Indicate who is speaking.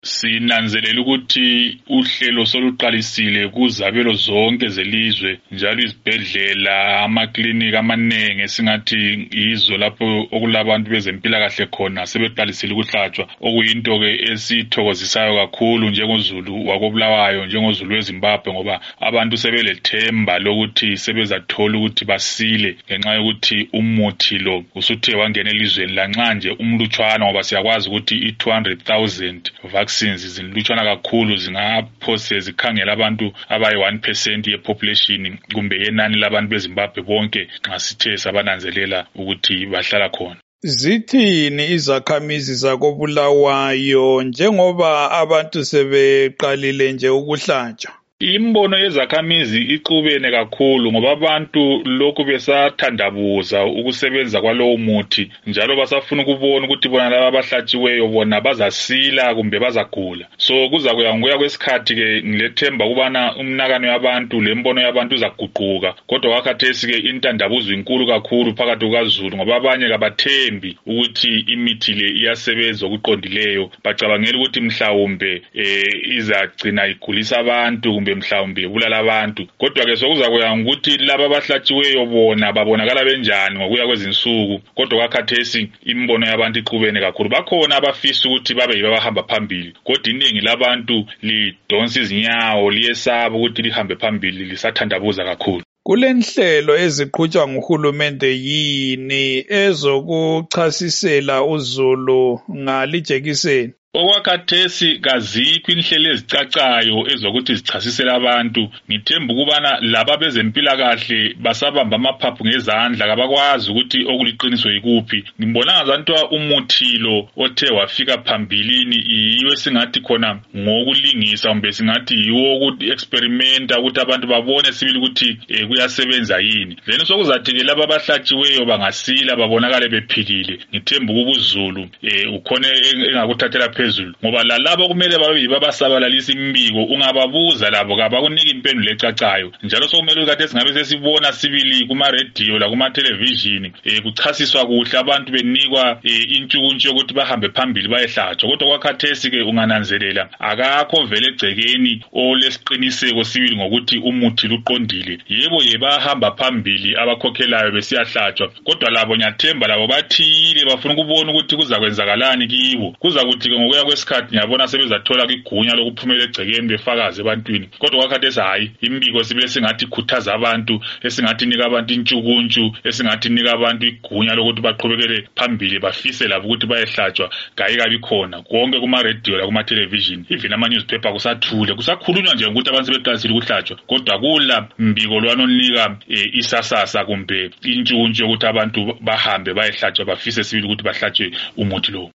Speaker 1: Sinanzelela ukuthi uhlelo soluqalisile kuzabelo zonke zelizwe njalo izibhedlela amaklinika amanenge esingathi yizo lapho okulabantu bezempilakahle khona sebeqalisile ukuhlatshwa okuyinto ke esithokozisayo kakhulu njengozulu wakobulawayo njengozulu weZimbabwe ngoba abantu sebelethemba lokuthi sebezathola ukuthi basile ngenxa yokuthi umuthi lo usuthe wangena elizweni lanxa nje umlutshwana ngoba siyakwazi ukuthi i200,000 vaccines zinlutshwana kakhulu zingaphose zikhangela abantu abayi 1% yepopulation kumbe yenani labantu beZimbabwe bonke nxa sithe sabananzelela ukuthi bahlala khona.
Speaker 2: Zithini izakhamizi zakobulawayo njengoba abantu sebeqalile nje ukuhlatshwa?
Speaker 1: Imbono yezakhamizi ixubene kakhulu ngoba abantu lokhu besathandabuza ukusebenza kwalowo muthi njalo basafuna ukubona ukuthi bona laba abahlatshiweyo bona bazasila kumbe bazagula. So kuzakuya ngokuya kwesikhathi ke ngilethemba ukubana umnakano yabantu lembono yabantu izaguquka kodwa wakhathesi ke intandabuzo inkulu kakhulu phakathi kukaZulu ngoba abanye kabathembi ukuthi imithi le iyasebenza okuqondileyo bacabangela ukuthi mhlawumbe izagcina igulisa abantu kumbe mhlawumbe ubulala abantu kodwa ke sokuzakuya ukuthi laba abahlatshiweyo bona babonakala benjani ngokuya kwezinsuku kodwa kwakhathesi imbono yabantu iqhubene kakhulu bakhona abafisa ukuthi babe yibahamba phambili kodwa iningi labantu lidonsa izinyawo liyesaba ukuthi lihambe phambili lisathandabuza kakhulu.
Speaker 2: Kulenhlelo eziqhutshwa nguhulumende yini ezokuchasisela uZulu ngalijekiseni?
Speaker 1: Okwakhathesi kazikho inhlelo ezicacayo ezokuthi zichasisele abantu ngithemba ukubana laba bezempilakahle basabamba amaphaphu ngezandla kabakwazi ukuthi okuliqiniso yikuphi. Ngibona ngazanto umuthi lo othe wafika phambilini yiwe singathi khona ngokulingisa kumbe singathi yiwo ukuthi experimenta ukuthi abantu babone sibili ukuthi kuyasebenza yini. Then sokuzathi ke laba abahlatshiweyo bangasila babonakale bephilile. Ngithemba ukubuZulu ukhona engakuthathela phezulu ngoba lalabo kumele babe babasabalalisa imbiko ungababuza labo kabakunika impendulo ecacayo njalo sokumele ukuthi singabe sesibona sibili kuma radio la kuma television kuchasiswa kuhle abantu benikwa intshukuntshu yokuthi bahambe phambili bayehlatshwa kodwa kwakhathesi ke ungananzelela akakho vele egcekeni olesiqiniseko sibili ngokuthi umuthi luqondile yebo bahamba phambili abakhokhelayo besiyahlatshwa kodwa labo nyathemba labo bathile bafuna ukubona ukuthi kuzakwenzakalani kibo kuzakuthi ngokuya kwesikhathi ngiyabona sebezathola igunya lokuphumela egcekeni befakaze ebantwini kodwa kwakhathesi hayi imbiko sibile singathi ikhuthaza abantu esingathi nika abantu intshukuntshu esingathi nika abantu igunya lokuthi baqhubekele phambili bafise labo ukuthi bayehlatshwa kayikabi khona konke kuma radio la kuma television even ama newspaper kusathule kusakhulunywa nje ukuthi abantu sebeqalisile ukuhlatshwa kodwa kula mbiko lwanonika isasasa kumbe intshukuntshu yokuthi abantu bahambe bayehlatshwa bafise sibili ukuthi bahlatshwe umuthi lo.